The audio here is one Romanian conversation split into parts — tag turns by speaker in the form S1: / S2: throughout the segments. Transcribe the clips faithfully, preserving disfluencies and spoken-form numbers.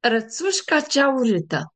S1: Rățușca cea urâtă.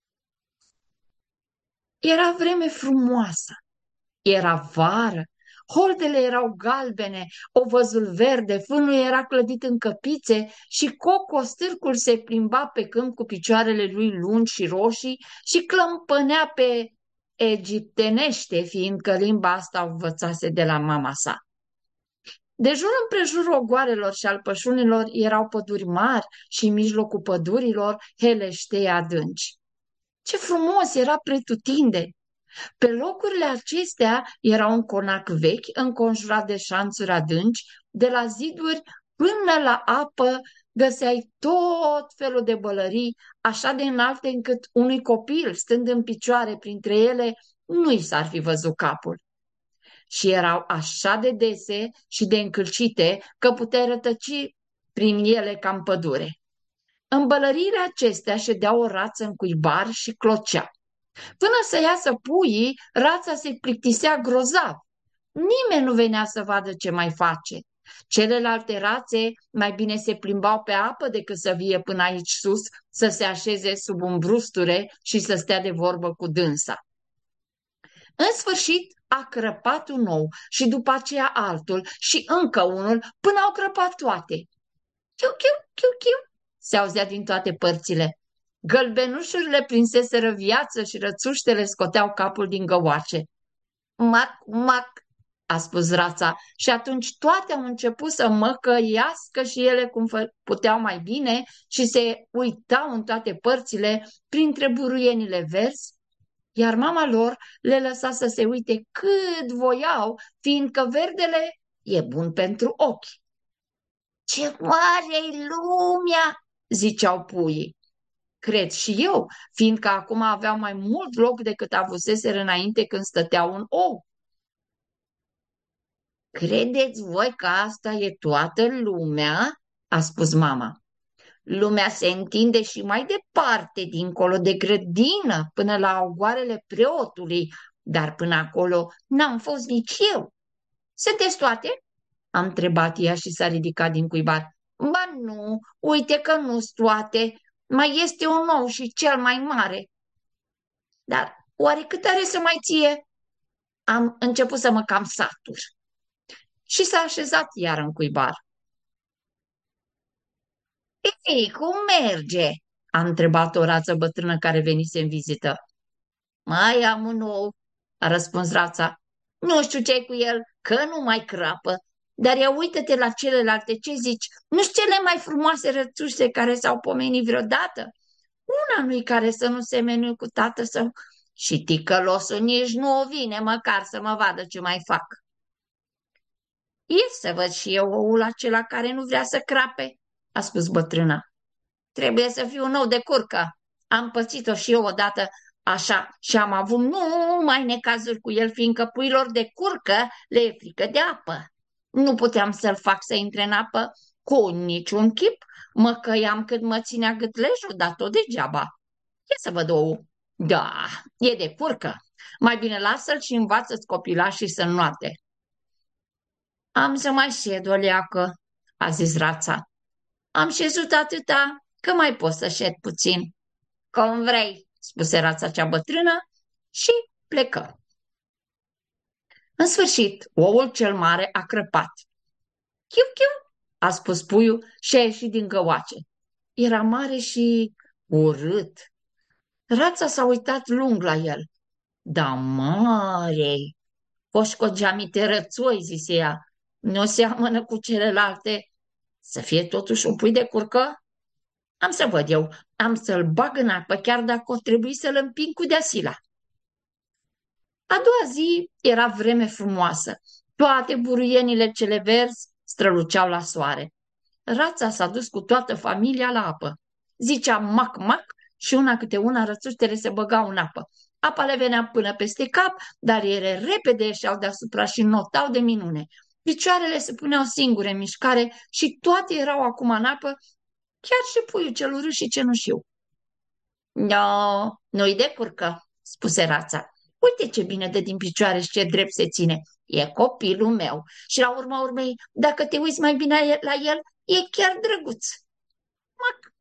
S1: Era vreme frumoasă, era vară, holdele erau galbene, ovăzul verde, fânul era clădit în căpițe și Coco stârcul se plimba pe câmp cu picioarele lui lungi și roșii și clămpănea pe egiptenește, fiindcă limba asta o învățase de la mama sa. De jur împrejurul ogoarelor și al pășunilor erau păduri mari și în mijlocul pădurilor heleștei adânci. Ce frumos era pretutindeni! Pe locurile acestea era un conac vechi înconjurat de șanțuri adânci, de la ziduri până la apă găseai tot felul de bălării, așa de înalte încât unui copil, stând în picioare printre ele, nu i s-ar fi văzut capul. Și erau așa de dese și de încălcite că puteai rătăci prin ele ca în pădure. În bălăriile acestea ședea o rață în cuibar și clocea. Până să iasă puii, rața se plictisea grozav. Nimeni nu venea să vadă ce mai face. Celelalte rațe mai bine se plimbau pe apă decât să vie până aici sus, să se așeze sub un brusture și să stea de vorbă cu dânsa. În sfârșit a crăpat un ou și după aceea altul și încă unul până au crăpat toate. Chiu, chiu, chiu, chiu, se auzea din toate părțile. Gălbenușurile prinseseră viață și rățuștele scoteau capul din găoace. Mac, mac, a spus rața și atunci toate au început să măcăiască și ele cum puteau mai bine și se uitau în toate părțile printre buruienile verzi, iar mama lor le lăsa să se uite cât voiau, fiindcă verdele e bun pentru ochi. Ce mare-i lumea, ziceau puii. Cred și eu, fiindcă acum aveau mai mult loc decât avuseseră înainte când stătea un ou. Credeți voi că asta e toată lumea? A spus mama. Lumea se întinde și mai departe, dincolo de grădină, până la ogoarele preotului, dar până acolo n-am fost nici eu. Sunteți toate? Am întrebat ea și s-a ridicat din cuibar. Ba nu, uite că nu-s toate, mai este un nou și cel mai mare. Dar oare cât are să mai ție? Am început să mă cam satur. Și s-a așezat iar în cuibar. Ei, cum merge? A întrebat o rață bătrână care venise în vizită. Mai am un ou, a răspuns rața. Nu știu ce-i cu el, că nu mai crapă. Dar ia uită-te la celelalte, ce zici? Nu-s cele mai frumoase rățușe care s-au pomenit vreodată? Una nu-i care să nu semene cu tată său și ticălosul nici nu o vine măcar să mă vadă ce mai fac. E să văd și eu oul acela care nu vrea să crape, a spus bătrâna. Trebuie să fiu un ou de curcă. Am pățit-o și eu odată așa și am avut numai necazuri cu el, fiindcă puilor de curcă le e frică de apă. Nu puteam să-l fac să intre în apă cu niciun chip. Mă căiam cât mă ținea gâtlejul, dar tot degeaba. Ia să văd ou. Da, e de curcă. Mai bine lasă-l și învață-ți copilașii să înnoate. Am să mai șed o leacă, a zis rața. Am șezut atâta că mai pot să șed puțin. Cum vrei, spuse rața cea bătrână și plecă. În sfârșit, oul cel mare a crăpat. Chiu, chiu, a spus puiul și a ieșit din găoace. Era mare și urât. Rața s-a uitat lung la el. Da, mare, coșcogeamite rățoi, zise ea, nu seamănă cu celelalte. Să fie totuși un pui de curcă? Am să văd eu, am să-l bag în apă, chiar dacă o trebui să-l împing cu deasila. A doua zi era vreme frumoasă. Toate buruienile cele verzi străluceau la soare. Rața s-a dus cu toată familia la apă. Zicea mac, mac și una câte una rățuștele se băgau în apă. Apa le venea până peste cap, dar ele repede ieșeau deasupra și notau de minune. Picioarele se puneau singure în mișcare și toate erau acum în apă, chiar și puiul cel urât și cenușiu. No, nu-i de curcă, spuse rața. Uite ce bine dă din picioare și ce drept se ține. E copilul meu și la urma urmei, dacă te uiți mai bine la el, e chiar drăguț. Mac,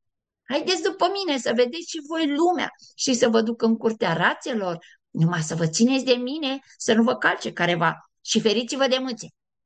S1: Haideți după mine să vedeți și voi lumea și să vă duc în curtea rațelor, numai să vă țineți de mine, să nu vă calce careva și feriți-vă de mâțe.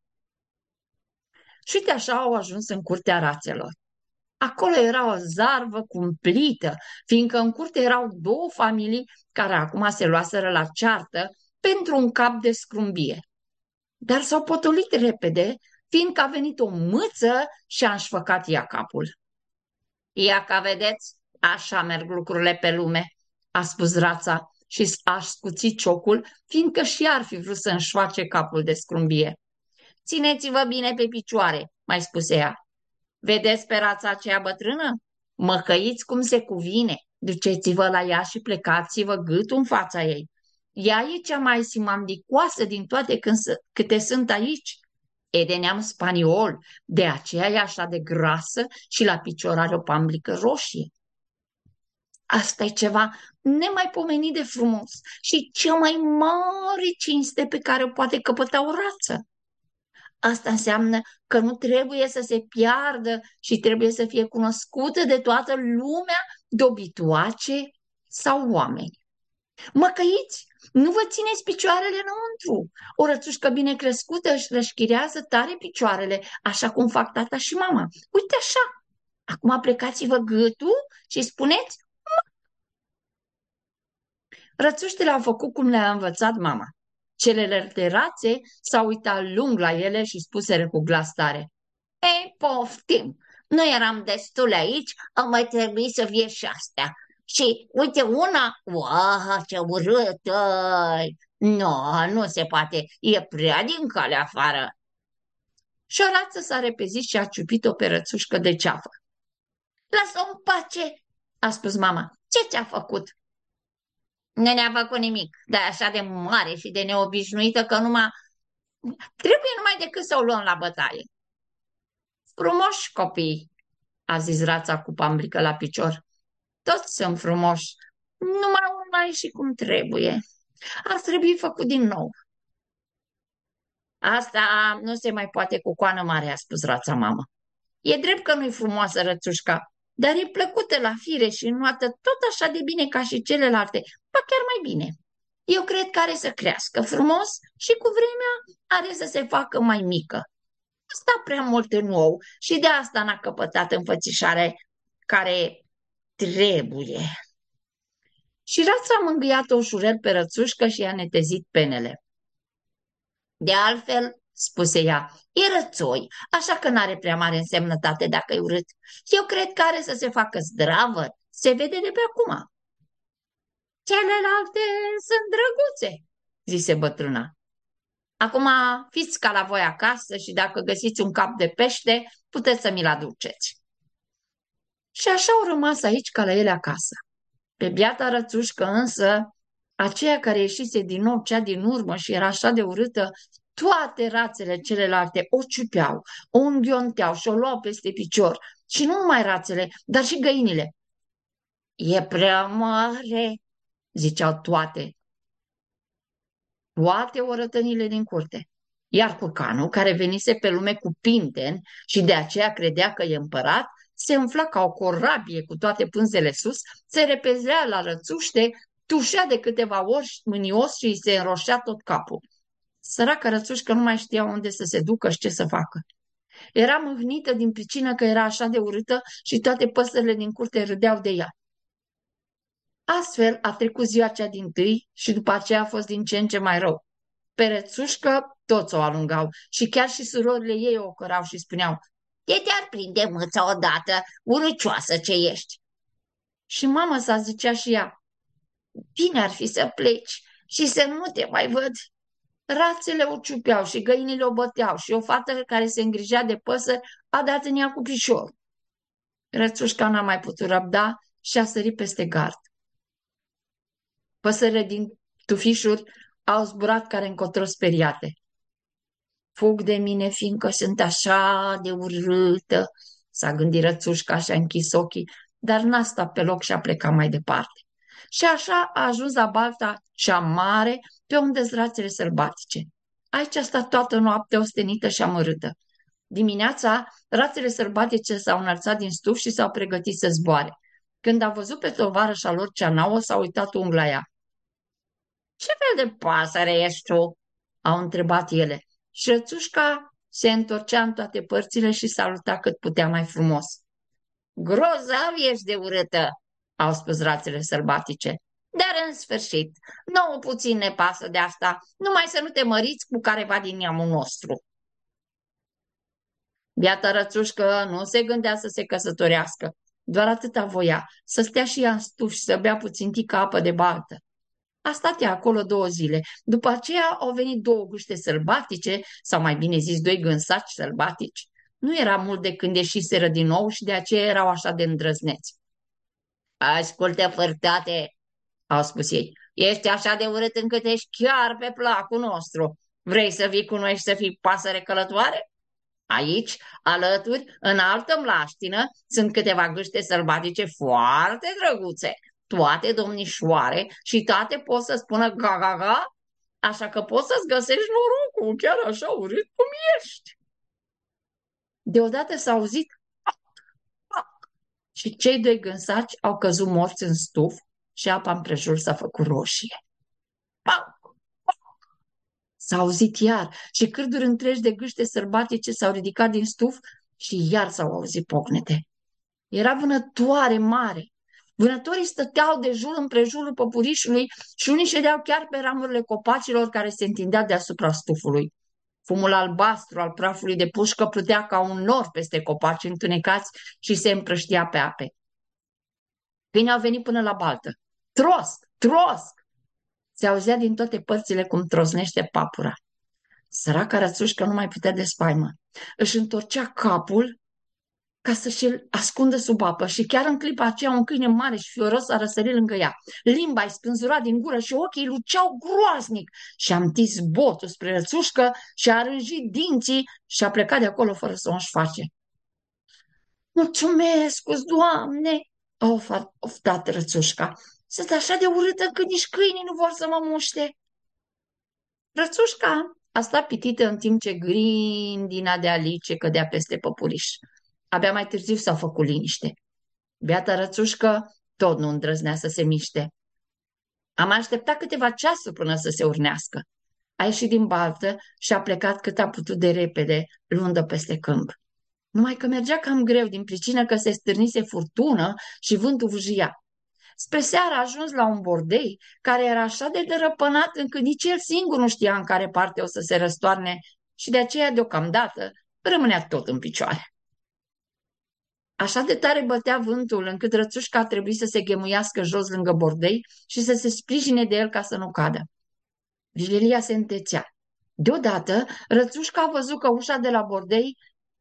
S1: Și uite așa au ajuns în curtea rațelor. Acolo era o zarvă cumplită, fiindcă în curte erau două familii care acum se luaseră la ceartă pentru un cap de scrumbie. Dar s-au potolit repede, fiindcă a venit o mâță și a înșfăcat ea capul. Ia ca vedeți, așa merg lucrurile pe lume, a spus rața și a scuțit ciocul, fiindcă și ar fi vrut să înșface capul de scrumbie. Țineți-vă bine pe picioare, mai spuse ea. Vedeți pe rața aceea bătrână? Măcăiți cum se cuvine, duceți-vă la ea și plecați-vă gâtul în fața ei. Ea e cea mai simandicoasă din toate câte sunt aici. E de neam spaniol, de aceea e așa de grasă și la picior are o pamblică roșie. Asta e ceva nemaipomenit de frumos și cea mai mare cinste pe care o poate căpăta o rață. Asta înseamnă că nu trebuie să se piardă și trebuie să fie cunoscută de toată lumea, dobitoace sau oameni. Măcăiți, nu vă țineți picioarele înăuntru. O rățușcă bine crescută își rășchirează tare picioarele, așa cum fac tata și mama. Uite așa. Acum plecați-vă gâtul și spuneți. Rățuștele au făcut cum le-a învățat mama. Celelalte rațe s-au uitat lung la ele și spuseră cu glas tare. Ei, poftim, noi eram destul aici, au mai trebuit să fie și astea. Și uite una, uah, ce urâtă! Nu, nu se poate, e prea din calea afară. Și o rață s-a repezit și a ciupit-o pe rățușcă de ceafă. Lasă-o în pace, a spus mama. Ce ți-a făcut? Nu ne-a făcut nimic, dar e așa de mare și de neobișnuită că numai trebuie numai decât să o luăm la bătaie. Frumoși copii, a zis rața cu pamblică la picior. Toți sunt frumoși, numai una și cum trebuie. Ar trebui făcut din nou. Asta nu se mai poate cu coană mare, a spus rața mamă. E drept că nu-i frumoasă rățușca, dar e plăcută la fire și înnoată tot așa de bine ca și celelalte, ba chiar mai bine. Eu cred că are să crească frumos și cu vremea are să se facă mai mică. Asta prea mult în ou și de asta n-a căpătat înfățișare care trebuie. Și rața a mângâiat-o ușurel pe rățușcă și i-a netezit penele. De altfel, spuse ea, e rățoi, așa că n-are prea mare însemnătate dacă e urât. Eu cred că are să se facă zdravă, se vede de pe acum. Celelalte sunt drăguțe, zise bătrâna. Acum fiți ca la voi acasă și dacă găsiți un cap de pește, puteți să mi-l aduceți. Și așa au rămas aici ca la ele acasă. Pe biata rățușcă însă, aceea care ieșise din nou cea din urmă și era așa de urâtă, toate rațele celelalte o ciupeau, o înghionteau și o luau peste picior. Și nu numai rațele, dar și găinile. E prea mare, ziceau toate. Toate orătănile din curte. Iar curcanul, care venise pe lume cu pinten și de aceea credea că e împărat, se înfla ca o corabie cu toate pânzele sus, se repezea la rățuște, tușea de câteva ori mânios și îi se înroșea tot capul. Săraca rățușcă nu mai știa unde să se ducă și ce să facă. Era mâhnită din pricină că era așa de urâtă și toate păsările din curte râdeau de ea. Astfel a trecut ziua cea dintâi și după aceea a fost din ce în ce mai rău. Pe rățușcă toți o alungau și chiar și surorile ei o cărau și spuneau: "De te-ar prinde mâța odată, urâcioasă ce ești." Și mama sa zicea și ea: "Bine ar fi să pleci și să nu te mai văd." Rațele o ciupeau și găinile o băteau și o fată care se îngrijea de păsări a dat în ea cu pișor. Rățușca n-a mai putut răbda și a sărit peste gard. Păsările din tufișuri au zburat care încotro speriate. Fug de mine, fiindcă sunt așa de urâtă, s-a gândit rățușca și a închis ochii, dar n-a stat pe loc și a plecat mai departe. Și așa a ajuns la balta cea mare, pe unde sunt rațele sălbatice. Aici a stat toată noaptea ostenită și amărâtă. Dimineața, rațele sălbatice s-au înălțat din stuf și s-au pregătit să zboare. Când a văzut pe tovarășa lor cea nouă, s-a uitat unghi la ea. Ce fel de pasăre ești tu?" au întrebat ele. Și rățușca se întorcea în toate părțile și saluta cât putea mai frumos. Grozav ești de urâtă," au spus rațele sălbatice. Dar în sfârșit, nouă puțin ne pasă de asta, numai să nu te măriți cu careva din neamul nostru." Biata rățușcă nu se gândea să se căsătorească, doar atâta voia, să stea și ea în stuf și să bea puțin tică apă de baltă. A stat ea acolo două zile. După aceea au venit două guște sălbatice, sau mai bine zis, doi gânsaci sălbatici. Nu era mult de când ieșiseră din nou și de aceea erau așa de îndrăzneți. Ascultă, fărtate, au spus ei, ești așa de urât încât ești chiar pe placul nostru. Vrei să vii cu noi și să fii pasăre călătoare? Aici, alături, în altă mlaștină, sunt câteva gâște sălbatice foarte drăguțe, toate domnișoare și toate pot să spună ga-ga-ga, așa că poți să-ți găsești norocul, chiar așa urât cum ești. Deodată s-a auzit și cei doi gânsaci au căzut morți în stuf și apa împrejur s-a făcut roșie. S-a auzit iar și cârduri întregi de gâște sălbatice s-au ridicat din stuf și iar s-au auzit pocnete. Era vânătoare mare. Vânătorii stăteau de jur împrejurul păpurișului și unii ședeau chiar pe ramurile copacilor care se întindea deasupra stufului. Fumul albastru al prafului de pușcă plutea ca un nor peste copaci întunecați și se împrăștia pe ape. Câinii au venit până la baltă. Trosc! Trosc! Se auzea din toate părțile cum trosnește papura. Săraca rățușcă nu mai putea de spaimă. Își întorcea capul ca să-și-l ascundă sub apă și chiar în clipa aceea un câine mare și fioros a răsărit lângă ea. Limba îi spânzura din gură și ochii luceau groaznic și a întins botul spre rățușcă și a rânjit dinții și a plecat de acolo fără să o înșface. Mulțumesc, Doamne, a oftat rățușca. Sunt așa de urâtă încât nici câinii nu vor să mă muște. Rățușca a stat pitită în timp ce grindina de alice cădea peste păpuriș. Abia mai târziu s-a făcut liniște. Beata rățușcă tot nu îndrăznea să se miște. Am așteptat câteva ceasuri până să se urnească. A ieșit din baltă și a plecat cât a putut de repede, luând-o peste câmp. Numai că mergea cam greu din pricină că se stârnise furtună și vântul vâjia. Spre seară a ajuns la un bordei care era așa de dărăpânat încât nici el singur nu știa în care parte o să se răstoarne și de aceea deocamdată rămânea tot în picioare. Așa de tare bătea vântul încât rățușca a trebuit să se ghemuiască jos lângă bordei și să se sprijine de el ca să nu cadă. Vigilia se întețea. Deodată, rățușca a văzut că ușa de la bordei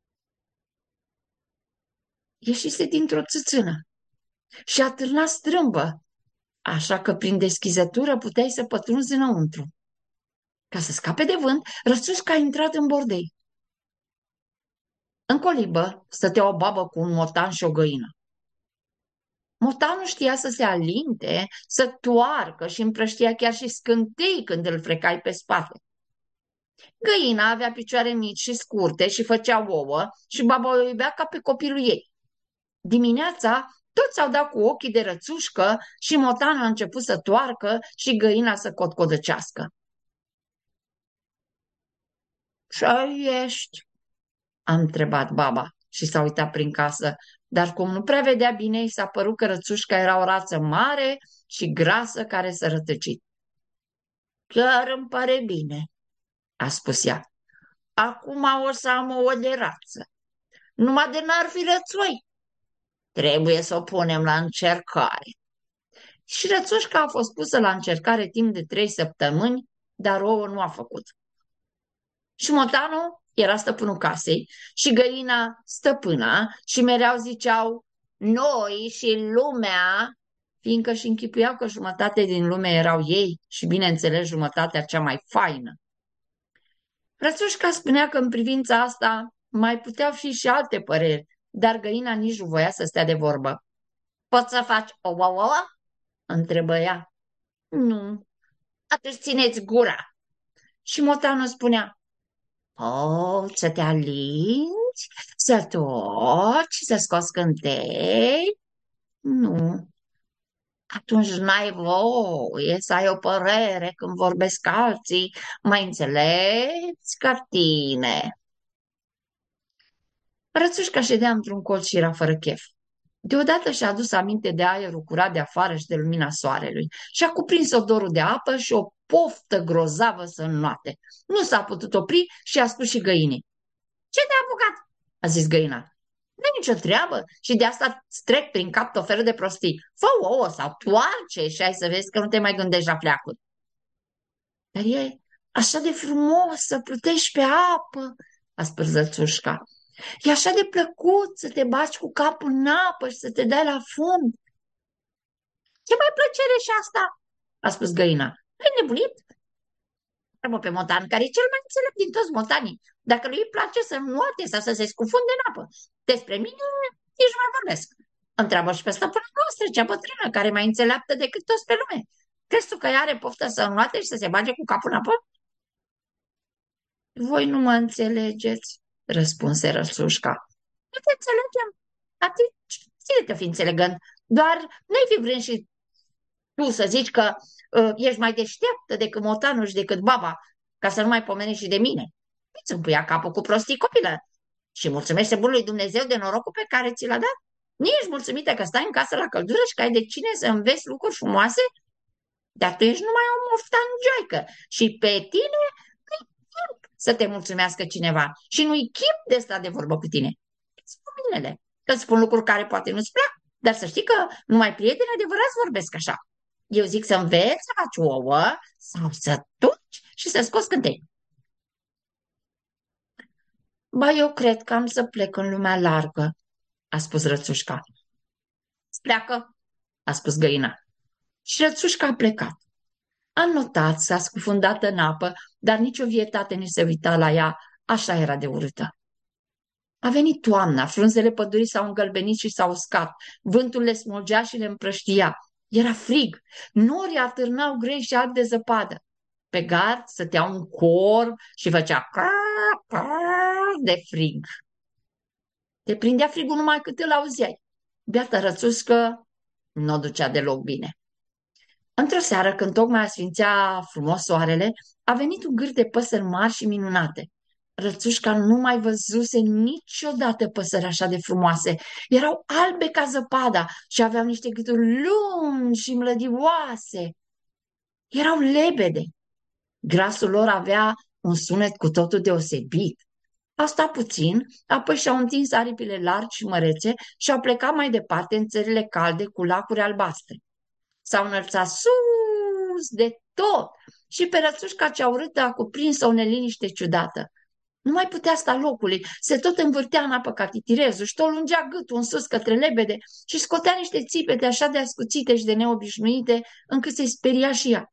S1: ieșise dintr-o țâțână și a târnat strâmbă, așa că prin deschizătură puteai să pătrunzi înăuntru. Ca să scape de vânt, rățușca a intrat în bordei. În colibă stătea o babă cu un motan și o găină. Motanul știa să se alinte, să toarcă și împrăștia chiar și scântei când îl frecai pe spate. Găina avea picioare mici și scurte și făcea ouă și baba o iubea ca pe copilul ei. Dimineața toți au dat cu ochii de rățușcă și motanul a început să toarcă și găina să cotcodăcească. Ce ești?" a întrebat baba și s-a uitat prin casă, dar cum nu prea vedea bine, i s-a părut că rățușca era o rață mare și grasă care s-a rătăcit. Chiar îmi pare bine," a spus ea. Acum o să am o de rață. Numai de n-ar fi rățoi. Trebuie să o punem la încercare." Și rățușca a fost pusă la încercare timp de trei săptămâni, dar ouă nu a făcut. Și motanul era stăpânul casei și găina stăpâna și mereu ziceau noi și lumea, fiindcă și închipuiau că jumătate din lume erau ei și, bineînțeles, jumătatea cea mai faină. Rățușca spunea că în privința asta mai puteau fi și alte păreri, dar găina nici nu voia să stea de vorbă. Poți să faci o ouă? Întrebă ea. Nu, atunci țineți gura. Și motanul spunea, poți să te alingi, să toci, să scoți cântei? Nu. Atunci n-ai voie să ai o părere când vorbesc alții. Mai înțelepți ca tine. Rățușca ședea într-un colț și era fără chef. Deodată și-a adus aminte de aerul curat de afară și de lumina soarelui și a cuprins odorul de apă și o poftă grozavă să înnoate. Nu s-a putut opri și a spus și găinii. Ce te-a apucat? A zis găina. Nu e nicio treabă și de asta îți trec prin cap tot felul de prostii. Fă ouă sau toarce și ai să vezi că nu te mai gândești la pleacuri. Dar e așa de frumos să plutești pe apă, a spus Zățușca. E așa de plăcut să te baci cu capul în apă și să te dai la fund. Ce mai plăcere și asta, a spus găina. Ai nebunit? Întreabă pe motan, care e cel mai înțelept din toți motanii. Dacă lui îi place să nuoate sau să se scufunde în apă. Despre mine nici nu mai vorbesc. Întreabă și pe stăpâna noastră, cea bătrână, care e mai înțeleaptă decât toți pe lume. Crezi tu că ea are poftă să nuoate și să se bage cu capul în apă? Voi nu mă înțelegeți, răspunse Răsușca. Nu te înțelegem. Atât, ține te fi înțelegând. Doar nu-i fi vrând și tu să zici că uh, ești mai deșteaptă decât motanul și decât baba, ca să nu mai pomenești și de mine. Îți împuia capul cu prostii, copilă. Și mulțumește bunului Dumnezeu de norocul pe care ți l-a dat. Nu ești mulțumită că stai în casă la căldură și că ai de cine să înveți lucruri frumoase? Dar tu ești numai o moftanjoaică și pe tine nu-i chip să te mulțumească cineva și nu-i chip de stat de vorbă cu tine. Spun binele, că spun lucruri care poate nu-ți plac, dar să știi că numai prieteni adevărați vorbesc așa. Eu zic să înveți să faci ouă sau să tuci și să scoți cântei. Ba, eu cred că am să plec în lumea largă, a spus Rățușca. Pleacă, a spus găina. Și Rățușca a plecat. A notat, s-a scufundat în apă, dar nicio vietate nu se uita la ea, așa era de urâtă. A venit toamna, frunzele pădurii s-au îngălbenit și s-au uscat, vântul le smulgea și le împrăștia. Era frig, norii atârnau grei și albi de zăpadă. Pe gard stătea un corb și făcea de frig. Te prindea frigul numai cât îl auzeai. Beata Rățuscă nu o ducea deloc bine. Într-o seară, când tocmai asfințea frumos soarele, a venit un gâr de păsări mari și minunate. Rățușca nu mai văzuse niciodată păsări așa de frumoase. Erau albe ca zăpada și aveau niște gâturi lungi și mlădioase. Erau lebede. Grasul lor avea un sunet cu totul deosebit. Au stat puțin, apoi și-au întins aripile largi și mărețe și au plecat mai departe în țările calde cu lacuri albastre. S-au înălțat sus de tot și pe Rățușca cea urâtă a cuprins-o o neliniște ciudată. Nu mai putea sta locului, se tot învârtea în apă ca titirezul și tot lungea gâtul în sus către lebede și scotea niște țipete așa de ascuțite și de neobișnuite încât se speria și ea.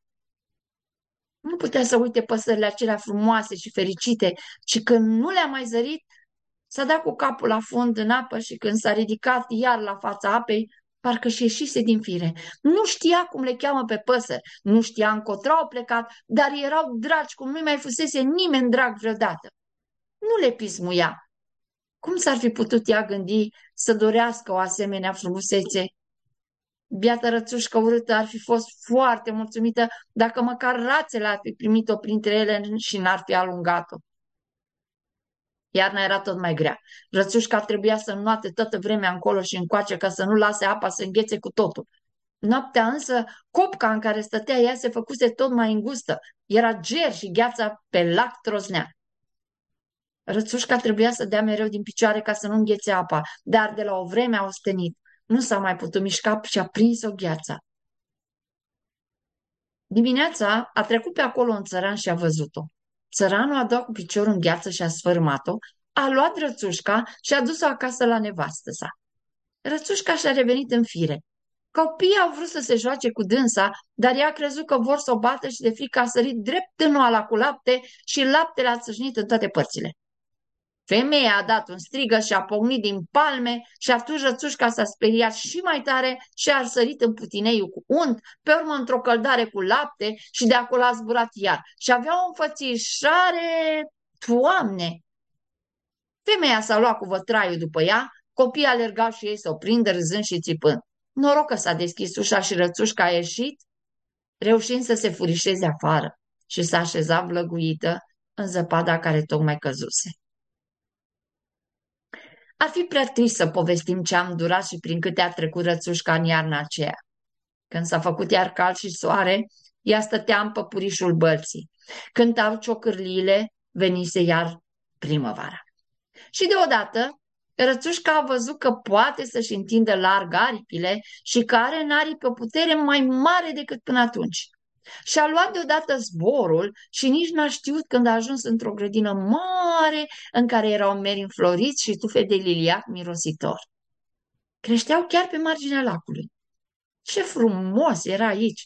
S1: Nu putea să uite păsările acelea frumoase și fericite și când nu le-a mai zărit, s-a dat cu capul la fund în apă și când s-a ridicat iar la fața apei, parcă-și ieșise din fire. Nu știa cum le cheamă pe păsări, nu știa încotro au plecat, dar erau dragi cum nu mai fusese nimeni drag vreodată. Nu le pismuia. Cum s-ar fi putut ea gândi să dorească o asemenea frumusețe? Biata Rățușcă urâtă ar fi fost foarte mulțumită dacă măcar rațele ar fi primit-o printre ele și n-ar fi alungat-o. Iarna era tot mai grea. Rățușca trebuia să înnoate toată vremea încolo și încoace ca să nu lase apa să înghețe cu totul. Noaptea însă, copca în care stătea ea se făcuse tot mai îngustă. Era ger și gheața pe lac troznea. Rățușca trebuia să dea mereu din picioare ca să nu înghețe apa, dar de la o vreme a ostenit. Nu s-a mai putut mișca și a prins-o gheața. Dimineața a trecut pe acolo un țăran și a văzut-o. Țăranul a dat cu piciorul în gheață și a sfărâmat-o, a luat Rățușca și a dus-o acasă la nevastă sa. Rățușca și-a revenit în fire. Copiii au vrut să se joace cu dânsa, dar ea a crezut că vor să o bată și de frică a sărit drept în oala cu lapte și laptele a țâșnit în toate părțile. Femeia a dat un strigă și a pocnit din palme și atunci Rățușca s-a speriat și mai tare și a sărit în putineiul cu unt, pe urmă într-o căldare cu lapte și de acolo a zburat iar și avea o înfățișare, Doamne! Femeia s-a luat cu vătraiul după ea, copiii alergau și ei să o prindă râzând și țipând. Noroc că s-a deschis ușa și Rățușca a ieșit, reușind să se furișeze afară și s-a așezat vlăguită în zăpada care tocmai căzuse. Ar fi prea trist să povestim ce am durat și prin câte a trecut Rățușca în iarna aceea. Când s-a făcut iar cald și soare, ea stătea în păpurișul bălții. Cântau ciocârliile, venise iar primăvara. Și deodată, Rățușca a văzut că poate să-și întindă larg aripile și că are în aripi o putere mai mare decât până atunci. Și-a luat deodată zborul și nici n-a știut când a ajuns într-o grădină mare în care erau meri înfloriți și tufe de liliac mirositor. Creșteau chiar pe marginea lacului. Ce frumos era aici!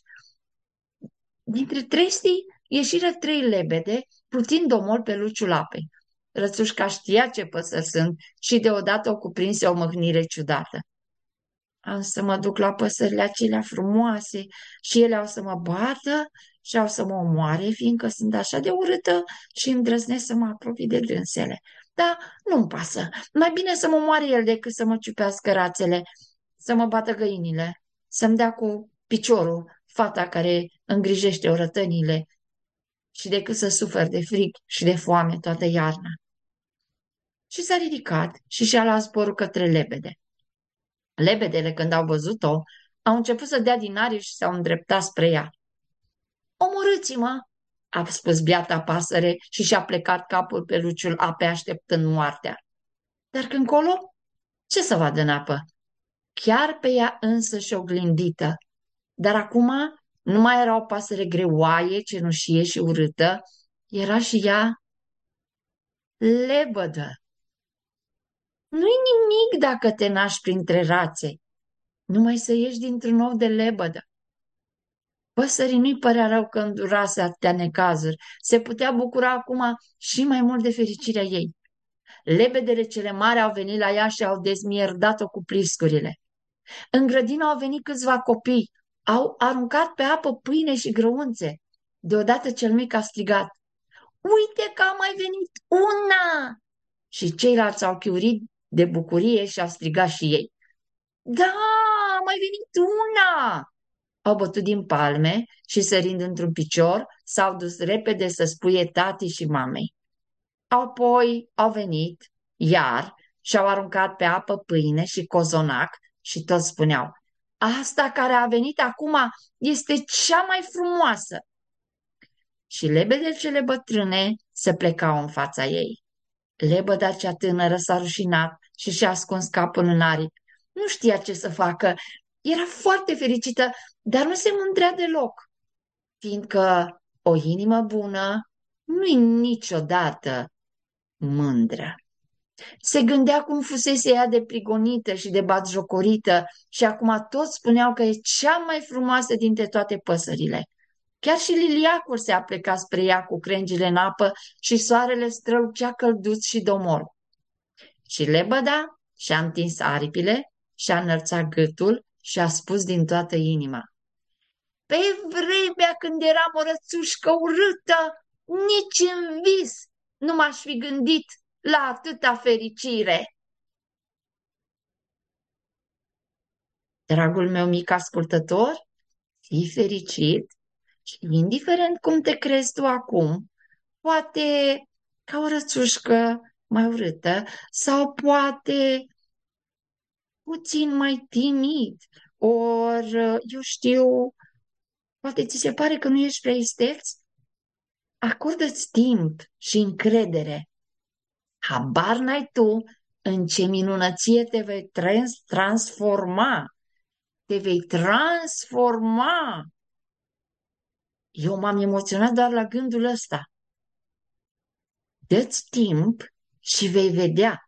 S1: Dintre trestii ieșiră trei lebede, plutind domol pe luciul apei. Rățușca știa ce păsări sunt și deodată o cuprinse o mâhnire ciudată. Am să mă duc la păsările acelea frumoase și ele au să mă bată și au să mă omoare, fiindcă sunt așa de urâtă și îndrăznesc să mă apropii de dânsele. Dar nu-mi pasă. Mai bine să mă moare el decât să mă ciupească rațele, să mă bată găinile, să-mi dea cu piciorul fata care îngrijește orătănile și decât să sufăr de frig și de foame toată iarna. Și s-a ridicat și și-a luat zborul către lebede. Lebedele, când au văzut-o, au început să dea din aer și s-au îndreptat spre ea. Omorâți-mă, a spus biata pasăre și și-a plecat capul pe luciul apei așteptând moartea. Dar când colo, ce să vadă în apă? Chiar pe ea însă și oglindită. Dar acum nu mai era o pasăre greoaie, cenușie și urâtă, era și ea lebădă. Nu-i nimic dacă te naști printre rațe, numai să ieși dintr-un ou de lebădă. Păsării nu-i părea rău că îndurase atâtea necazuri, se putea bucura acum și mai mult de fericirea ei. Lebedele cele mari au venit la ea și au dezmierdat-o cu pliscurile. În grădină au venit câțiva copii, au aruncat pe apă pâine și grăunțe. Deodată cel mic a strigat: "Uite că a mai venit una!" Și ceilalți au chiurit de bucurie și au strigat și ei: "Da, a mai venit una!" Au bătut din palme și, sărind într-un picior, s-au dus repede să spuie tati și mamei. Apoi au venit, iar, și-au aruncat pe apă pâine și cozonac și toți spuneau: "Asta care a venit acum este cea mai frumoasă!" Și lebedele cele bătrâne se plecau în fața ei. Lebăda cea tânără s-a rușinat și și-a ascuns capul în aripi. Nu știa ce să facă. Era foarte fericită, dar nu se mândrea deloc, fiindcă o inimă bună nu-i niciodată mândră. Se gândea cum fusese ea de prigonită și de batjocorită și acum toți spuneau că e cea mai frumoasă dintre toate păsările. Chiar și liliacul se apleca spre ea cu crengile în apă și soarele strălucea călduț și domol. Și lebăda și-a întins aripile, și-a înălțat gâtul și a spus din toată inima: "Pe vremea când eram o rățușcă urâtă, nici în vis nu m-aș fi gândit la atâta fericire." Dragul meu mic ascultător, fii fericit și indiferent cum te crezi tu acum, poate ca o rățușcă mai urâtă sau poate puțin mai timid, ori, eu știu, poate ți se pare că nu ești prea isteț? Acordă-ți timp și încredere. Habar n-ai tu în ce minunăție te vei trans transforma. Te vei transforma. Eu m-am emoționat doar la gândul ăsta. Dă-ți timp și vei vedea.